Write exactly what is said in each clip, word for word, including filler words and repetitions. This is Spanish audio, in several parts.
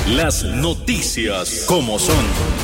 Las noticias como son.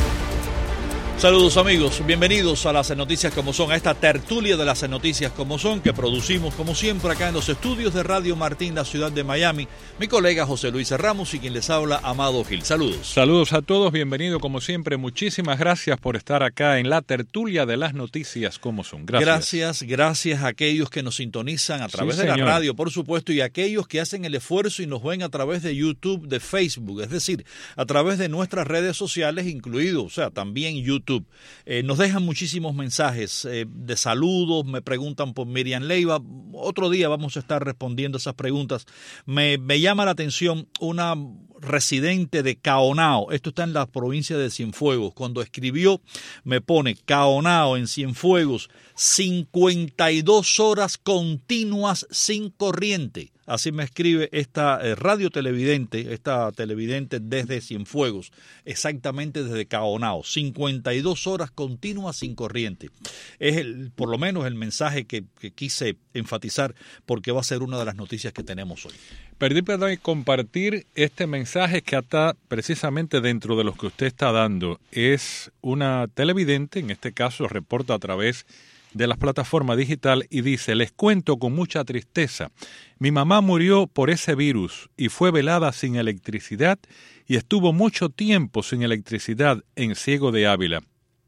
Saludos amigos, bienvenidos a las noticias como son, a esta tertulia de las noticias como son que producimos como siempre acá en los estudios de Radio Martín, la ciudad de Miami. Mi colega José Luis Ramos y quien les habla, Amado Gil. Saludos. Saludos a todos, bienvenido como siempre. Muchísimas gracias por estar acá en la tertulia de las noticias como son. Gracias. Gracias, gracias a aquellos que nos sintonizan a través Sí, de la señor. radio, por supuesto, y a aquellos que hacen el esfuerzo y nos ven a través de YouTube, de Facebook, es decir, a través de nuestras redes sociales, incluido, o sea, también YouTube. Eh, nos dejan muchísimos mensajes eh, de saludos, me preguntan por Miriam Leiva. Otro día vamos a estar respondiendo esas preguntas. Me, me llama la atención una residente de Caonao, esto está en la provincia de Cienfuegos, cuando escribió me pone Caonao en Cienfuegos, cincuenta y dos horas continuas sin corriente. Así me escribe esta eh, radio televidente, esta televidente desde Cienfuegos, exactamente desde Caonao, cincuenta y dos horas continuas sin corriente. Es el, por lo menos el mensaje que, que quise enfatizar porque va a ser una de las noticias que tenemos hoy. Perdí perdón, compartir este mensaje que está precisamente dentro de los que usted está dando. Es una televidente, en este caso reporta a través de las plataformas digitales y dice: les cuento con mucha tristeza, mi mamá murió por ese virus y fue velada sin electricidad y estuvo mucho tiempo sin electricidad en Ciego de Ávila.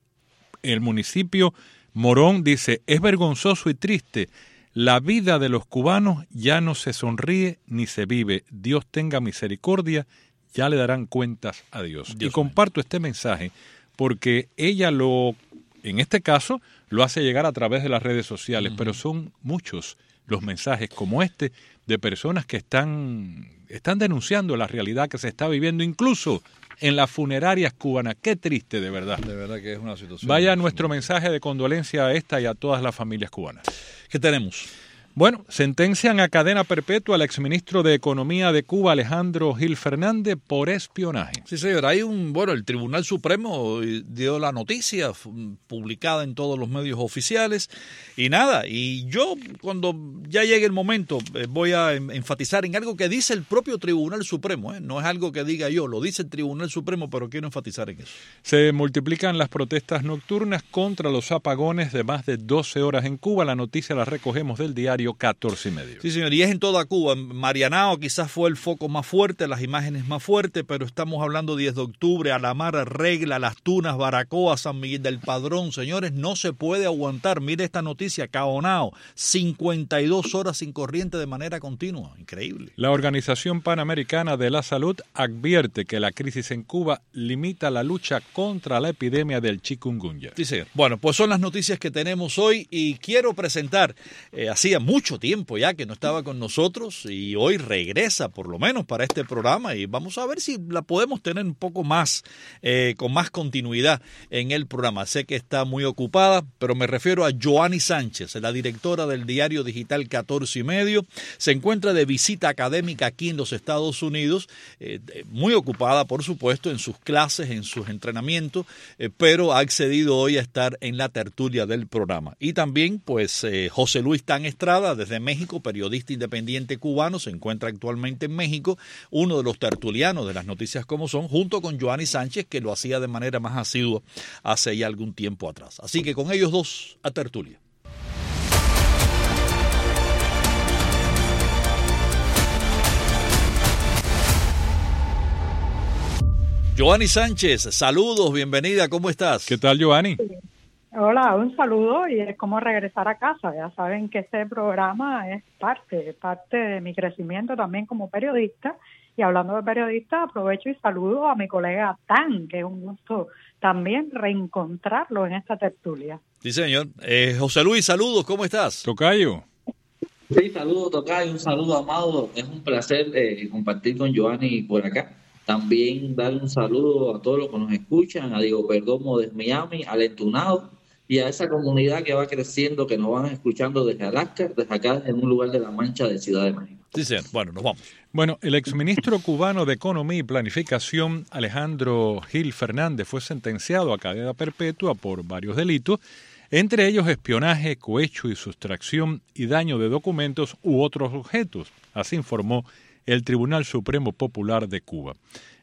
El municipio Morón dice: es vergonzoso y triste, la vida de los cubanos ya no se sonríe ni se vive, Dios tenga misericordia, ya le darán cuentas a Dios. Dios y comparto este mensaje porque ella lo, en este caso, lo hace llegar a través de las redes sociales, uh-huh. pero son muchos los mensajes como este de personas que están, están denunciando la realidad que se está viviendo, incluso en las funerarias cubanas. Qué triste, de verdad. De verdad que es una situación. Vaya nuestro mensaje de condolencia a esta y a todas las familias cubanas. ¿Qué tenemos? Bueno, sentencian a cadena perpetua al exministro de Economía de Cuba, Alejandro Gil Fernández, por espionaje. Sí, señor. Hay un, bueno, el Tribunal Supremo dio la noticia publicada en todos los medios oficiales y nada. Y yo, cuando ya llegue el momento, eh, voy a enfatizar en algo que dice el propio Tribunal Supremo. ¿eh? No es algo que diga yo, lo dice el Tribunal Supremo, pero quiero enfatizar en eso. Se multiplican las protestas nocturnas contra los apagones de más de doce horas en Cuba. La noticia la recogemos del diario catorce y medio. Sí, señor, y es en toda Cuba. Marianao quizás fue el foco más fuerte, las imágenes más fuertes, pero estamos hablando diez de octubre, Alamar, Regla, Las Tunas, Baracoa, San Miguel del Padrón. Señores, no se puede aguantar. Mire esta noticia, Caonao, cincuenta y dos horas sin corriente de manera continua. Increíble. La Organización Panamericana de la Salud advierte que la crisis en Cuba limita la lucha contra la epidemia del chikungunya. Sí, señor. Bueno, pues son las noticias que tenemos hoy y quiero presentar, eh, hacía mucho mucho tiempo ya que no estaba con nosotros y hoy regresa por lo menos para este programa y vamos a ver si la podemos tener un poco más, eh, con más continuidad en el programa. Sé que está muy ocupada, pero me refiero a Joanny Sánchez, la directora del diario digital catorce y medio. Se encuentra de visita académica aquí en los Estados Unidos, eh, muy ocupada por supuesto en sus clases, en sus entrenamientos, eh, pero ha accedido hoy a estar en la tertulia del programa. Y también pues eh, José Luis Tan Estrada, desde México, periodista independiente cubano, se encuentra actualmente en México, uno de los tertulianos de las noticias como son, junto con Joanny Sánchez, que lo hacía de manera más asidua hace ya algún tiempo atrás. Así que con ellos dos a tertulia. Joanny Sánchez, saludos, bienvenida, ¿cómo estás? ¿Qué tal, Joanny? Hola, un saludo y es como regresar a casa. Ya saben que este programa es parte, parte de mi crecimiento también como periodista. Y hablando de periodista, aprovecho y saludo a mi colega Tan, que es un gusto también reencontrarlo en esta tertulia. Sí, señor. Eh, José Luis, saludos, ¿cómo estás? Tocayo. Sí, saludos, Tocayo, un saludo, Amado. Es un placer eh, compartir con Joanny por acá. También darle un saludo a todos los que nos escuchan, a Diego Perdomo desde Miami, al Entunado, y a esa comunidad que va creciendo, que nos van escuchando desde Alaska, desde acá, en un lugar de La Mancha de Ciudad de México. Sí, señor. Bueno, nos vamos. Bueno, el exministro cubano de Economía y Planificación, Alejandro Gil Fernández, fue sentenciado a cadena perpetua por varios delitos, entre ellos espionaje, cohecho y sustracción y daño de documentos u otros objetos, así informó el Tribunal Supremo Popular de Cuba.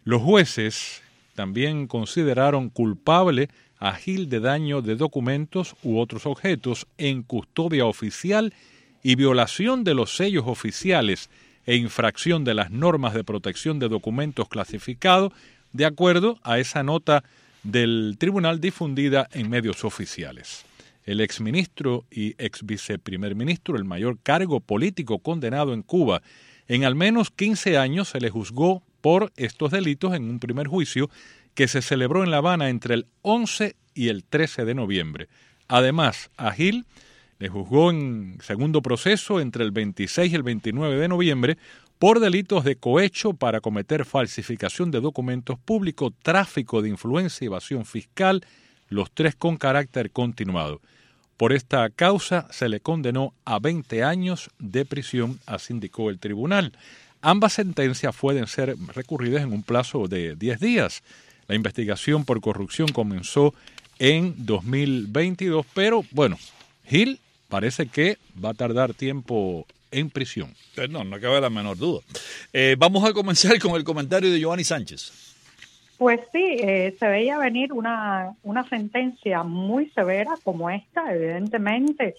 Los jueces también consideraron culpable a Gil de daño de documentos u otros objetos en custodia oficial y violación de los sellos oficiales e infracción de las normas de protección de documentos clasificados, de acuerdo a esa nota del tribunal difundida en medios oficiales. El exministro y exviceprimer ministro, el mayor cargo político condenado en Cuba, en al menos quince años se le juzgó por estos delitos en un primer juicio que se celebró en La Habana entre el once y el trece de noviembre. Además, a Gil le juzgó en segundo proceso entre el veintiséis y el veintinueve de noviembre por delitos de cohecho para cometer falsificación de documentos públicos, tráfico de influencia y evasión fiscal, los tres con carácter continuado. Por esta causa se le condenó a veinte años de prisión, así indicó el tribunal. Ambas sentencias pueden ser recurridas en un plazo de diez días. La investigación por corrupción comenzó en dos mil veintidós, pero bueno, Gil parece que va a tardar tiempo en prisión. No, no cabe la menor duda. Eh, vamos a comenzar con el comentario de Joanny Sánchez. Pues sí, eh, se veía venir una, una sentencia muy severa como esta. Evidentemente,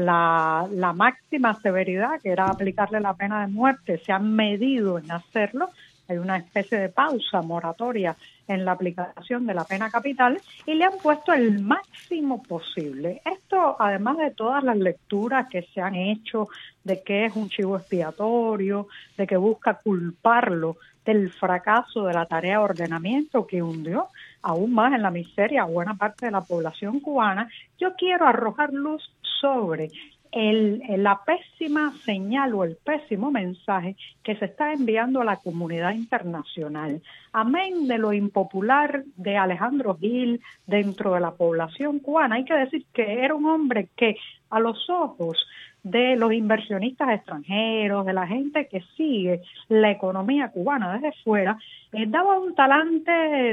la, la máxima severidad, que era aplicarle la pena de muerte, se han medido en hacerlo. Hay una especie de pausa moratoria en la aplicación de la pena capital y le han puesto el máximo posible. Esto, además de todas las lecturas que se han hecho de que es un chivo expiatorio, de que busca culparlo del fracaso de la tarea de ordenamiento que hundió aún más en la miseria a buena parte de la población cubana, yo quiero arrojar luz sobre El, la pésima señal o el pésimo mensaje que se está enviando a la comunidad internacional. Amén de lo impopular de Alejandro Gil dentro de la población cubana, hay que decir que era un hombre que a los ojos de los inversionistas extranjeros, de la gente que sigue la economía cubana desde fuera, eh, daba un talante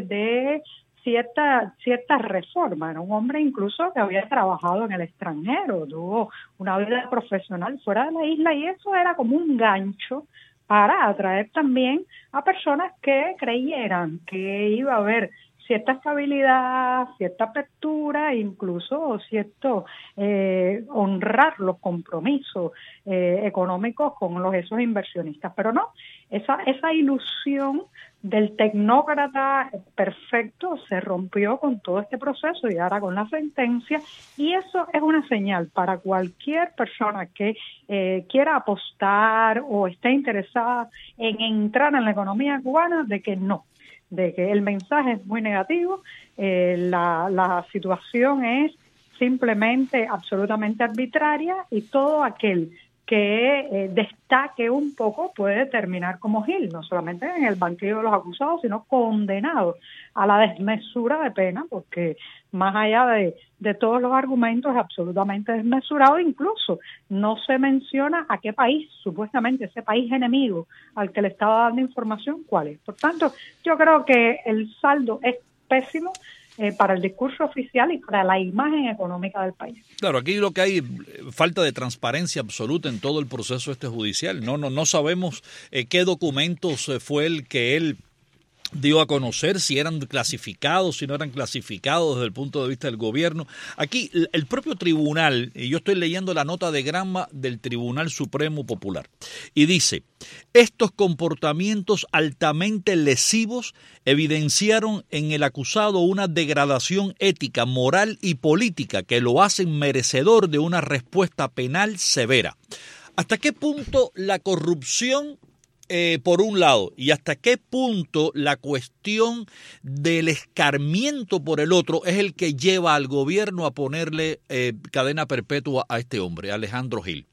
de cierta cierta reforma. Era un hombre incluso que había trabajado en el extranjero, tuvo una vida profesional fuera de la isla y eso era como un gancho para atraer también a personas que creyeran que iba a haber cierta estabilidad, cierta apertura, incluso cierto eh, honrar los compromisos eh, económicos con los esos inversionistas. Pero no, esa esa ilusión del tecnócrata perfecto se rompió con todo este proceso y ahora con la sentencia, y eso es una señal para cualquier persona que eh, quiera apostar o esté interesada en entrar en la economía cubana de que no, de que el mensaje es muy negativo, eh, la, la situación es simplemente absolutamente arbitraria y todo aquel que eh, destaque un poco puede terminar como Gil, no solamente en el banquillo de los acusados, sino condenado a la desmesura de pena, porque más allá de, de todos los argumentos es absolutamente desmesurado, incluso no se menciona a qué país, supuestamente ese país enemigo al que le estaba dando información, cuál es. Por tanto, yo creo que el saldo es pésimo Eh, para el discurso oficial y para la imagen económica del país. Claro, aquí lo que hay falta de transparencia absoluta en todo el proceso este judicial. No, no, no sabemos eh, qué documentos eh, fue el que él dio a conocer, si eran clasificados, si no eran clasificados desde el punto de vista del gobierno. Aquí el propio tribunal, y yo estoy leyendo la nota de grama del Tribunal Supremo Popular, y dice: estos comportamientos altamente lesivos evidenciaron en el acusado una degradación ética, moral y política que lo hacen merecedor de una respuesta penal severa. ¿Hasta qué punto la corrupción Eh, por un lado, y hasta qué punto la cuestión del escarmiento por el otro es el que lleva al gobierno a ponerle eh, cadena perpetua a este hombre, Alejandro Gil?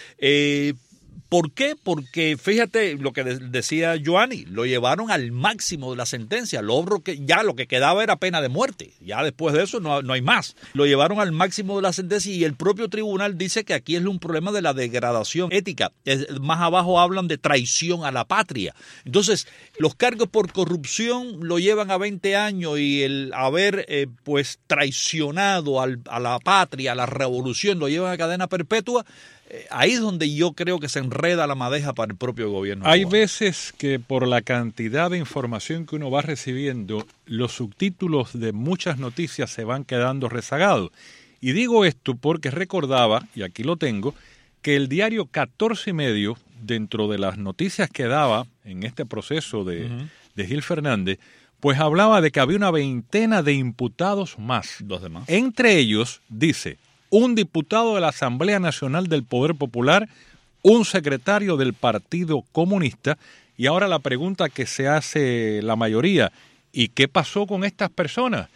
Eh, ¿Por qué? Porque fíjate lo que decía Joanny, lo llevaron al máximo de la sentencia, lo que ya lo que quedaba era pena de muerte, ya después de eso no, no hay más. Lo llevaron al máximo de la sentencia y el propio tribunal dice que aquí es un problema de la degradación ética. Es, más abajo hablan de traición a la patria. Entonces, los cargos por corrupción lo llevan a veinte años y el haber eh, pues traicionado al, a la patria, a la revolución, lo llevan a cadena perpetua. Eh, ahí es donde yo creo que se enreda la madeja para el propio gobierno. Hay cubano. veces que por la cantidad de información que uno va recibiendo, los subtítulos de muchas noticias se van quedando rezagados. Y digo esto porque recordaba, y aquí lo tengo, que el diario catorce y medio, dentro de las noticias que daba en este proceso de, uh-huh. de Gil Fernández, pues hablaba de que había una veintena de imputados más. Los demás. Entre ellos, dice, un diputado de la Asamblea Nacional del Poder Popular, un secretario del Partido Comunista, y ahora la pregunta que se hace la mayoría, ¿y qué pasó con estas personas?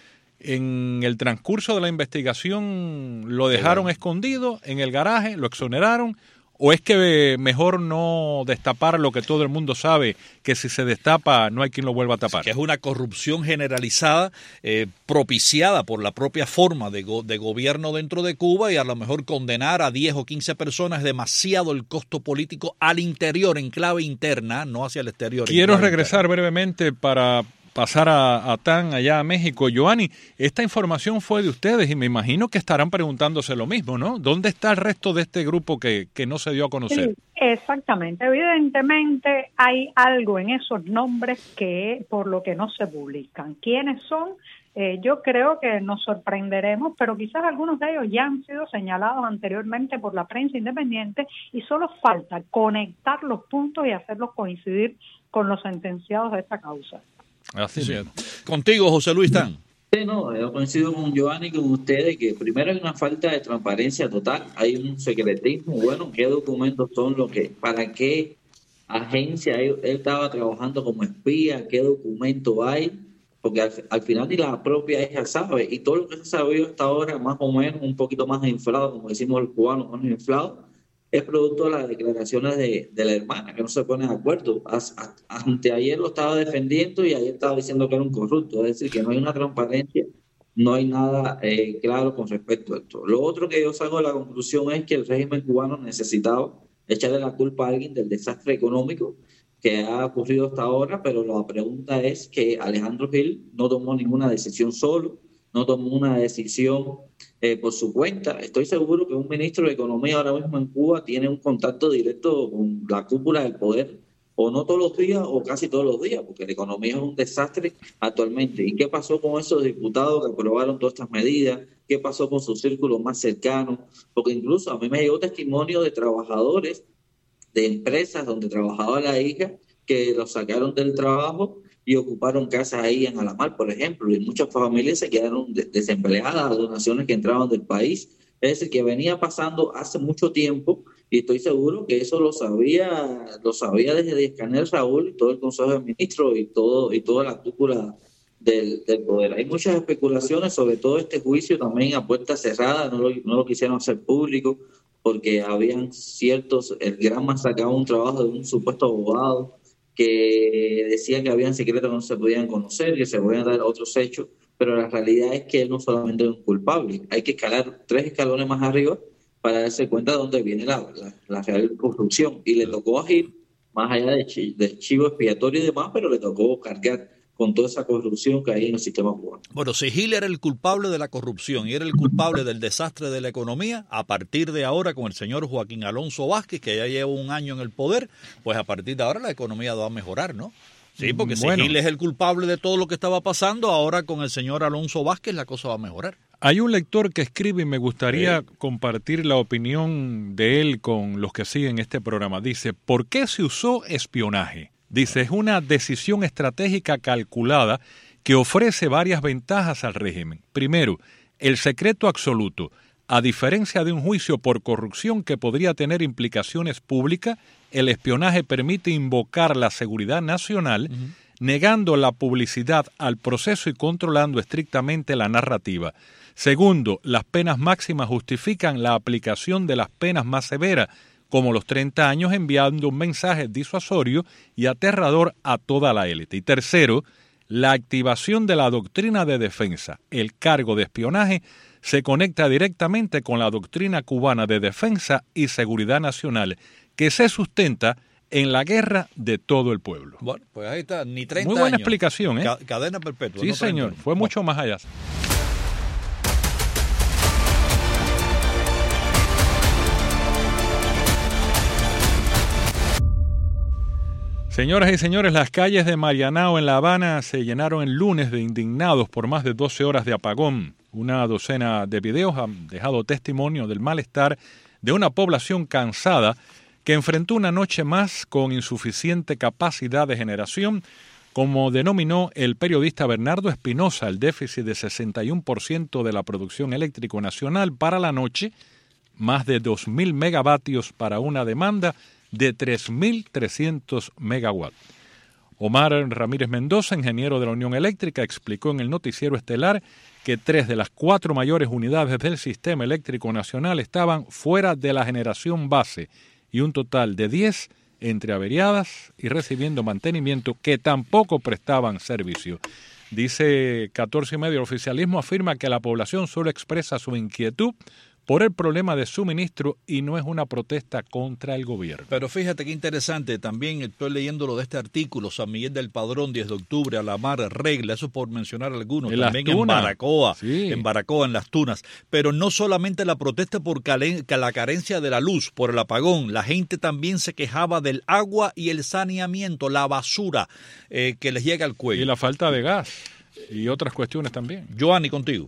En el transcurso de la investigación lo dejaron sí. escondido en el garaje, lo exoneraron, ¿o es que mejor no destapar lo que todo el mundo sabe, que si se destapa no hay quien lo vuelva a tapar? Que es una corrupción generalizada, eh, propiciada por la propia forma de, go- de gobierno dentro de Cuba, y a lo mejor condenar a diez o quince personas es demasiado el costo político al interior, en clave interna, no hacia el exterior. Quiero regresar interna. brevemente para pasar a, a Tan, allá a México. Giovanni, esta información fue de ustedes y me imagino que estarán preguntándose lo mismo, ¿no? ¿Dónde está el resto de este grupo que, que no se dio a conocer? Sí, exactamente. Evidentemente hay algo en esos nombres que por lo que no se publican. ¿Quiénes son? Eh, yo creo que nos sorprenderemos, pero quizás algunos de ellos ya han sido señalados anteriormente por la prensa independiente y solo falta conectar los puntos y hacerlos coincidir con los sentenciados de esta causa. Así sí. Contigo, José Luis Tan. Sí, no, yo coincido con Giovanni y con ustedes que primero hay una falta de transparencia total, hay un secretismo. Bueno, ¿qué documentos son los que, para qué agencia él, él estaba trabajando como espía? ¿Qué documento hay? Porque al, al final ni la propia hija sabe, y todo lo que se ha sabido hasta ahora, más o menos, un poquito más inflado, como decimos los cubanos, más inflado, es producto de las declaraciones de, de la hermana, que no se pone de acuerdo. As, as, anteayer lo estaba defendiendo y ayer estaba diciendo que era un corrupto. Es decir, que no hay una transparencia, no hay nada eh, claro con respecto a esto. Lo otro que yo saco de la conclusión es que el régimen cubano necesitaba echarle la culpa a alguien del desastre económico que ha ocurrido hasta ahora, pero la pregunta es que Alejandro Gil no tomó ninguna decisión solo, no tomó una decisión eh, por su cuenta. Estoy seguro que un ministro de Economía ahora mismo en Cuba tiene un contacto directo con la cúpula del poder, o no todos los días, o casi todos los días, porque la economía es un desastre actualmente. ¿Y qué pasó con esos diputados que aprobaron todas estas medidas? ¿Qué pasó con sus círculos más cercanos? Porque incluso a mí me llegó testimonio de trabajadores de empresas donde trabajaba la hija, que los sacaron del trabajo y ocuparon casas ahí en Alamar, por ejemplo, y muchas familias se quedaron de- desempleadas, donaciones que entraban del país. Es decir, que venía pasando hace mucho tiempo, y estoy seguro que eso lo sabía, lo sabía desde Díaz-Canel Raúl y todo el Consejo de Ministros y todo y toda la cúpula del, del poder. Hay muchas especulaciones sobre todo este juicio también a puerta cerrada, no lo, no lo quisieron hacer público porque habían ciertos, el Granma sacaba un trabajo de un supuesto abogado que decía que habían secretos que no se podían conocer, que se podían dar otros hechos, pero la realidad es que él no solamente es un culpable, hay que escalar tres escalones más arriba para darse cuenta de dónde viene la, la, la real corrupción, y le tocó a Gil, más allá de, chi, de chivo expiatorio y demás, pero le tocó cargar con toda esa corrupción que hay en el sistema cubano. Bueno, si Gil era el culpable de la corrupción y era el culpable del desastre de la economía, a partir de ahora con el señor Joaquín Alonso Vázquez, que ya lleva un año en el poder, pues a partir de ahora la economía va a mejorar, ¿no? Sí, porque bueno, si Gil es el culpable de todo lo que estaba pasando, ahora con el señor Alonso Vázquez la cosa va a mejorar. Hay un lector que escribe y me gustaría sí. compartir la opinión de él con los que siguen este programa. Dice, ¿por qué se usó espionaje? Dice, es una decisión estratégica calculada que ofrece varias ventajas al régimen. Primero, el secreto absoluto. A diferencia de un juicio por corrupción que podría tener implicaciones públicas, el espionaje permite invocar la seguridad nacional, uh-huh. negando la publicidad al proceso y controlando estrictamente la narrativa. Segundo, las penas máximas justifican la aplicación de las penas más severas, como los treinta años, enviando un mensaje disuasorio y aterrador a toda la élite. Y tercero, la activación de la doctrina de defensa. El cargo de espionaje se conecta directamente con la doctrina cubana de defensa y seguridad nacional, que se sustenta en la guerra de todo el pueblo. Bueno, pues ahí está, ni treinta años. Muy buena explicación, ¿eh? Ca- cadena perpetua. Sí, no señor, fue bueno. mucho más allá. Señoras y señores, las calles de Marianao en La Habana se llenaron el lunes de indignados por más de doce horas de apagón. Una docena de videos han dejado testimonio del malestar de una población cansada que enfrentó una noche más con insuficiente capacidad de generación, como denominó el periodista Bernardo Espinosa, el déficit de sesenta y uno por ciento de la producción eléctrica nacional para la noche, más de dos mil megavatios para una demanda de tres mil trescientos megawatts. Omar Ramírez Mendoza, ingeniero de la Unión Eléctrica, explicó en el noticiero estelar que tres de las cuatro mayores unidades del sistema eléctrico nacional estaban fuera de la generación base y un total de diez entre averiadas y recibiendo mantenimiento que tampoco prestaban servicio. Dice catorce y medio, el oficialismo afirma que la población solo expresa su inquietud por el problema de suministro y no es una protesta contra el gobierno. Pero fíjate qué interesante, también estoy leyendo lo de este artículo, San Miguel del Padrón, diez de octubre, Alamar, Regla, eso por mencionar algunos, en también en Baracoa, sí. en Baracoa, en Las Tunas, pero no solamente la protesta por calen, la carencia de la luz, por el apagón, la gente también se quejaba del agua y el saneamiento, la basura eh, que les llega al cuello. Y la falta de gas y otras cuestiones también. Joanny, contigo.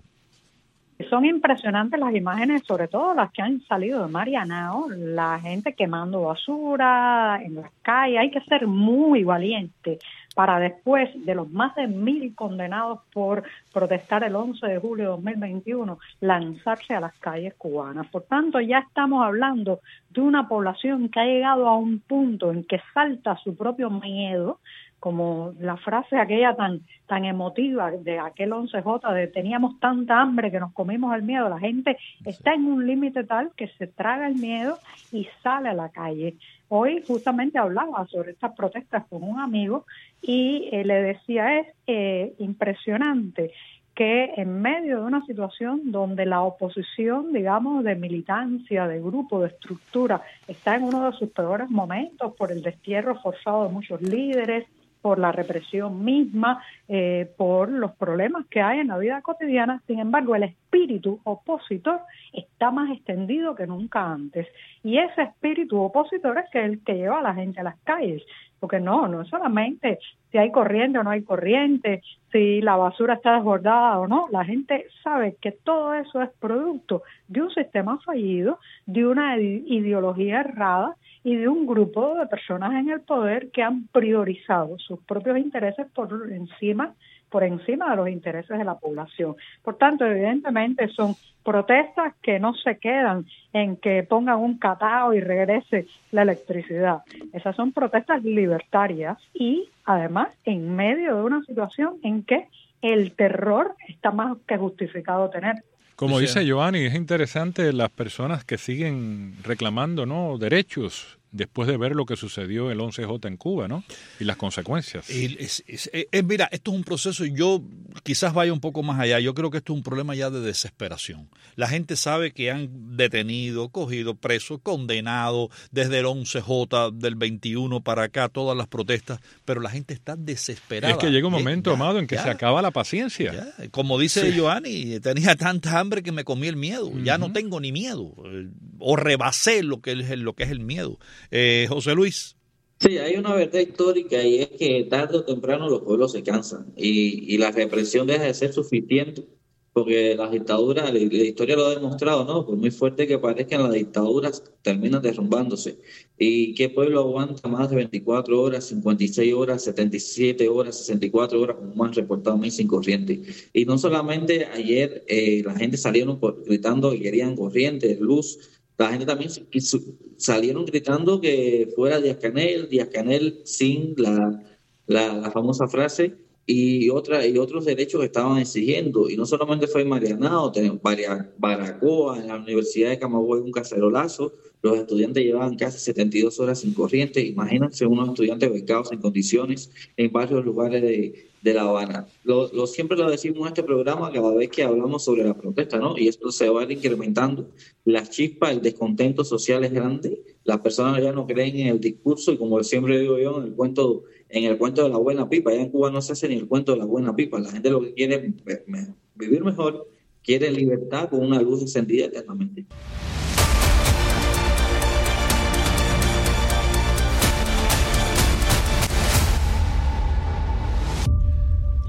Son impresionantes las imágenes, sobre todo las que han salido de Marianao, la gente quemando basura en las calles. Hay que ser muy valiente para después de los más de mil condenados por protestar el once de julio de dos mil veintiuno, lanzarse a las calles cubanas. Por tanto, ya estamos hablando de una población que ha llegado a un punto en que salta su propio miedo, como la frase aquella tan tan emotiva de aquel once jota de teníamos tanta hambre que nos comimos el miedo. La gente está en un límite tal que se traga el miedo y sale a la calle. Hoy justamente hablaba sobre estas protestas con un amigo y eh, le decía, es eh, impresionante que en medio de una situación donde la oposición, digamos, de militancia, de grupo, de estructura, está en uno de sus peores momentos por el destierro forzado de muchos líderes, por la represión misma, eh, por los problemas que hay en la vida cotidiana. Sin embargo, el espíritu opositor está más extendido que nunca antes. Y ese espíritu opositor es que el que lleva a la gente a las calles. Porque no, no es solamente si hay corriente o no hay corriente, si la basura está desbordada o no. La gente sabe que todo eso es producto de un sistema fallido, de una ideología errada y de un grupo de personas en el poder que han priorizado sus propios intereses por encima, por encima de los intereses de la población. Por tanto, evidentemente son protestas que no se quedan en que pongan un catao y regrese la electricidad. Esas son protestas libertarias y además en medio de una situación en que el terror está más que justificado tener. Como dice Joanny, es interesante las personas que siguen reclamando, ¿no?, derechos después de ver lo que sucedió el once jota en Cuba, ¿no? Y las consecuencias. Y es, es, es, es, mira, esto es un proceso, y yo quizás vaya un poco más allá. Yo creo que esto es un problema ya de desesperación. La gente sabe que han detenido, cogido preso, condenado desde el once jota del veintiuno para acá, todas las protestas, pero la gente está desesperada. Es que llega un momento, ya, Amado, en que ya, se acaba la paciencia. Ya. Como dice sí. Joanny, tenía tanta hambre que me comí el miedo. Uh-huh. Ya no tengo ni miedo. O rebasé lo que es, lo que es el miedo. Eh, José Luis. Sí, hay una verdad histórica y es que tarde o temprano los pueblos se cansan y, y la represión deja de ser suficiente porque las dictaduras, la, la historia lo ha demostrado, ¿no? Por muy fuerte que parezcan, las dictaduras terminan derrumbándose. ¿Y qué pueblo aguanta más de veinticuatro horas, cincuenta y seis horas, setenta y siete horas, sesenta y cuatro horas, como han reportado a mí, sin corriente? Y no solamente ayer eh, la gente salieron por, gritando que querían corriente, luz. La gente también salieron gritando que fuera Díaz-Canel, Díaz-Canel sin la, la, la famosa frase y otra y otros derechos que estaban exigiendo. Y no solamente fue en Marianao, tenemos Baracoa, en la Universidad de Camagüey, un cacerolazo. Los estudiantes llevaban casi setenta y dos horas sin corriente. Imagínense unos estudiantes becados en condiciones en varios lugares de, de La Habana. Lo, lo siempre lo decimos en este programa cada vez que hablamos sobre la protesta, ¿no? Y esto se va a ir incrementando. La chispa, el descontento social es grande. Las personas ya no creen en el discurso y, como siempre digo yo, en el cuento, en el cuento de la buena pipa. Allá en Cuba no se hace ni el cuento de la buena pipa. La gente lo que quiere es vivir mejor, quiere libertad con una luz encendida eternamente.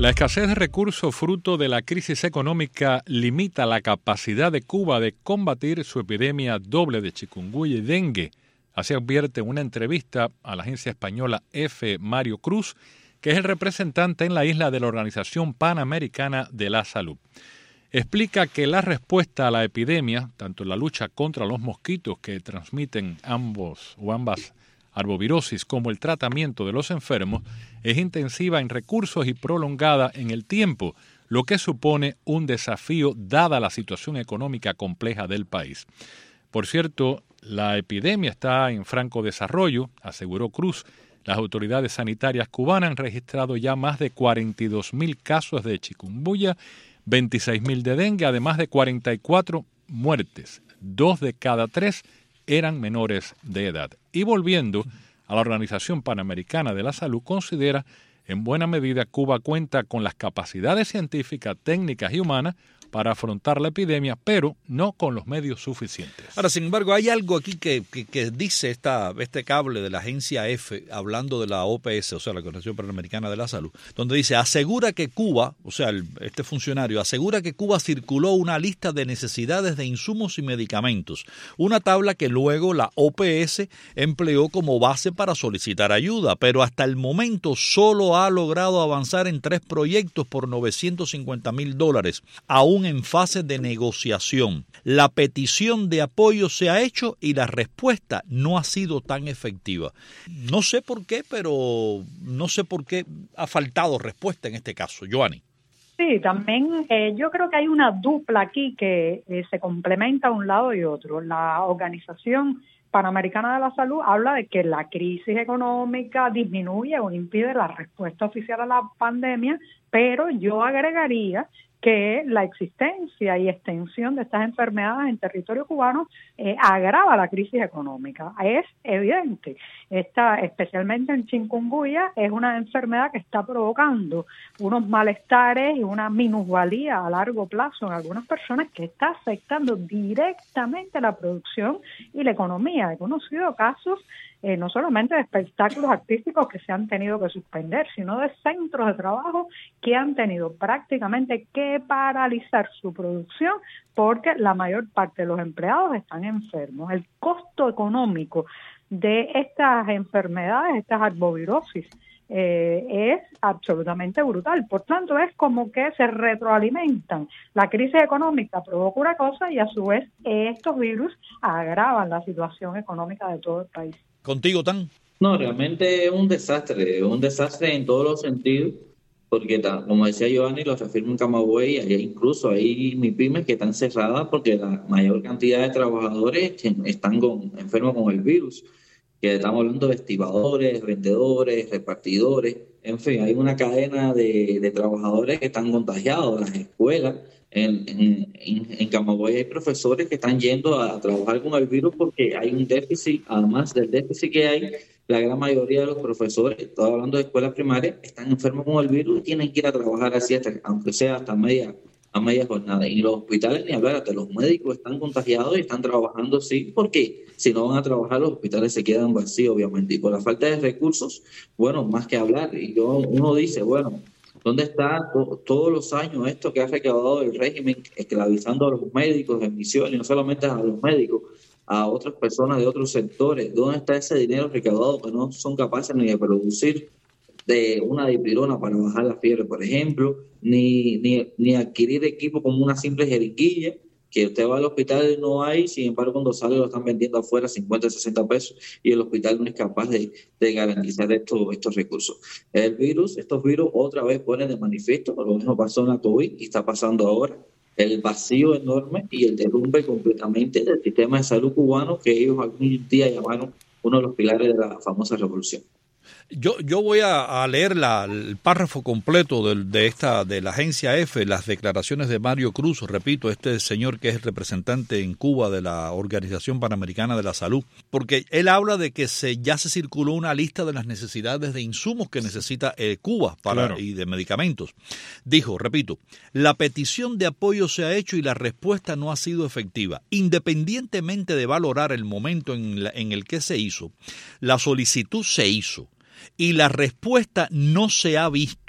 La escasez de recursos fruto de la crisis económica limita la capacidad de Cuba de combatir su epidemia doble de chikungunya y dengue. Así advierte en una entrevista a la agencia española F. Mario Cruz, que es el representante en la isla de la Organización Panamericana de la Salud. Explica que la respuesta a la epidemia, tanto la lucha contra los mosquitos que transmiten ambos o ambas arbovirosis como el tratamiento de los enfermos, es intensiva en recursos y prolongada en el tiempo, lo que supone un desafío dada la situación económica compleja del país. Por cierto, la epidemia está en franco desarrollo, aseguró Cruz. Las autoridades sanitarias cubanas han registrado ya más de cuarenta y dos mil casos de chikungunya, veintiséis mil de dengue, además de cuarenta y cuatro muertes. Dos de cada tres eran menores de edad. Y volviendo a la Organización Panamericana de la Salud, considera en buena medida Cuba cuenta con las capacidades científicas, técnicas y humanas para afrontar la epidemia, pero no con los medios suficientes. Ahora, sin embargo, hay algo aquí que, que, que dice esta, este cable de la agencia F, hablando de la O P S, o sea, la Organización Panamericana de la Salud, donde dice, asegura que Cuba, o sea, el, este funcionario, asegura que Cuba circuló una lista de necesidades de insumos y medicamentos, una tabla que luego la O P S empleó como base para solicitar ayuda, pero hasta el momento solo ha logrado avanzar en tres proyectos por novecientos cincuenta mil dólares, aún en fase de negociación. La petición de apoyo se ha hecho y la respuesta no ha sido tan efectiva. No sé por qué, pero no sé por qué ha faltado respuesta en este caso. Joanny. Sí, también eh, yo creo que hay una dupla aquí que eh, se complementa a un lado y otro. La Organización Panamericana de la Salud habla de que la crisis económica disminuye o impide la respuesta oficial a la pandemia, pero yo agregaría que la existencia y extensión de estas enfermedades en territorio cubano eh, agrava la crisis económica. Es evidente. Esta, especialmente en chikungunya, es una enfermedad que está provocando unos malestares y una minusvalía a largo plazo en algunas personas que está afectando directamente la producción y la economía. He conocido casos Eh, no solamente de espectáculos artísticos que se han tenido que suspender, sino de centros de trabajo que han tenido prácticamente que paralizar su producción porque la mayor parte de los empleados están enfermos. El costo económico de estas enfermedades, estas arbovirosis, eh, es absolutamente brutal. Por tanto, es como que se retroalimentan. La crisis económica provoca una cosa y a su vez estos virus agravan la situación económica de todo el país. ¿Contigo, Tan? No, realmente es un desastre, un desastre en todos los sentidos, porque como decía Joanny, lo reafirma en Camagüey, hay incluso hay MIPYMES que están cerradas porque la mayor cantidad de trabajadores están con, enfermos con el virus, que estamos hablando de estibadores, vendedores, repartidores, en fin, hay una cadena de, de trabajadores que están contagiados, las escuelas. En, en, en Camagüey hay profesores que están yendo a trabajar con el virus porque hay un déficit, además del déficit que hay, la gran mayoría de los profesores, estoy hablando de escuelas primarias, están enfermos con el virus y tienen que ir a trabajar así, hasta, aunque sea hasta media, a media jornada. Y los hospitales, ni hablar, hasta los médicos están contagiados y están trabajando así, porque si no van a trabajar, los hospitales se quedan vacíos, obviamente. Y por la falta de recursos, bueno, más que hablar. Y yo, uno dice, bueno, ¿dónde está to- todos los años esto que ha recaudado el régimen esclavizando a los médicos en misiones, y no solamente a los médicos, a otras personas de otros sectores? ¿Dónde está ese dinero recaudado que no son capaces ni de producir de una dipirona para bajar la fiebre, por ejemplo, ni, ni, ni adquirir equipo como una simple jeringuilla, que usted va al hospital y no hay, sin embargo cuando sale lo están vendiendo afuera cincuenta, sesenta pesos y el hospital no es capaz de, de garantizar estos, estos recursos. El virus, estos virus otra vez ponen de manifiesto, lo mismo pasó en la COVID y está pasando ahora, el vacío enorme y el derrumbe completamente del sistema de salud cubano que ellos algún día llamaron uno de los pilares de la famosa revolución. Yo, yo voy a, a leer la, el párrafo completo de, de esta de la agencia F, las declaraciones de Mario Cruz, repito, este señor que es el representante en Cuba de la Organización Panamericana de la Salud, porque él habla de que se ya se circuló una lista de las necesidades de insumos que necesita eh, Cuba para, claro. y de medicamentos. Dijo, repito, la petición de apoyo se ha hecho y la respuesta no ha sido efectiva. Independientemente de valorar el momento en, la, en el que se hizo, la solicitud se hizo y la respuesta no se ha visto.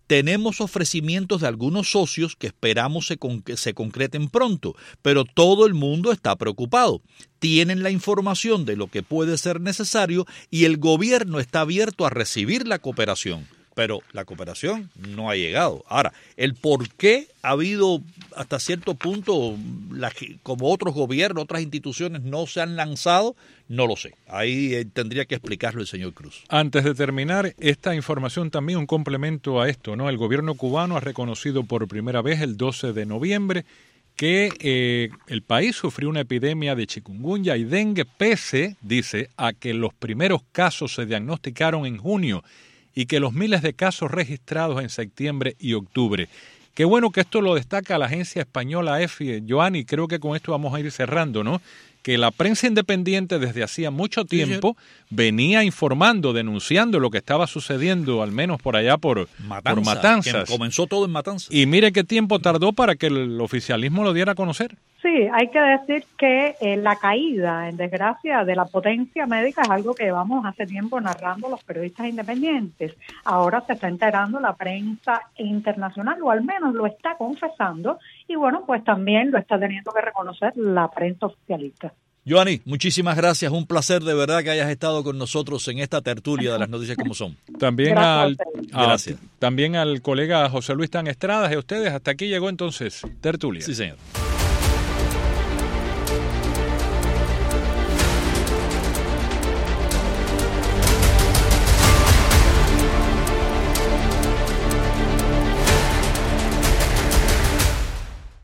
Tenemos ofrecimientos de algunos socios que esperamos se, con, se concreten pronto, pero todo el mundo está preocupado. Tienen la información de lo que puede ser necesario y el gobierno está abierto a recibir la cooperación. Pero la cooperación no ha llegado. Ahora, el por qué ha habido hasta cierto punto, la, como otros gobiernos, otras instituciones no se han lanzado, no lo sé. Ahí eh, tendría que explicarlo el señor Cruz. Antes de terminar, esta información también un complemento a esto, ¿no? El gobierno cubano ha reconocido por primera vez el doce de noviembre que eh, el país sufrió una epidemia de chikungunya y dengue, pese, dice, a que los primeros casos se diagnosticaron en junio y que los miles de casos registrados en septiembre y octubre. Qué bueno que esto lo destaca la agencia española E F I, Joanny, creo que con esto vamos a ir cerrando, ¿no? Que la prensa independiente desde hacía mucho tiempo sí, venía informando, denunciando lo que estaba sucediendo, al menos por allá por Matanza, por Matanzas. Que comenzó todo en Matanzas. Y mire qué tiempo tardó para que el oficialismo lo diera a conocer. Sí, hay que decir que eh, la caída, en desgracia, de la potencia médica es algo que llevamos hace tiempo narrando los periodistas independientes. Ahora se está enterando la prensa internacional, o al menos lo está confesando, y bueno, pues también lo está teniendo que reconocer la prensa oficialista. Joanny, muchísimas gracias. Un placer de verdad que hayas estado con nosotros en esta tertulia de las noticias como son. También al, a, gracias. También al colega José Luis Tan Estrada, y a ustedes. Hasta aquí llegó entonces tertulia. Sí, señor.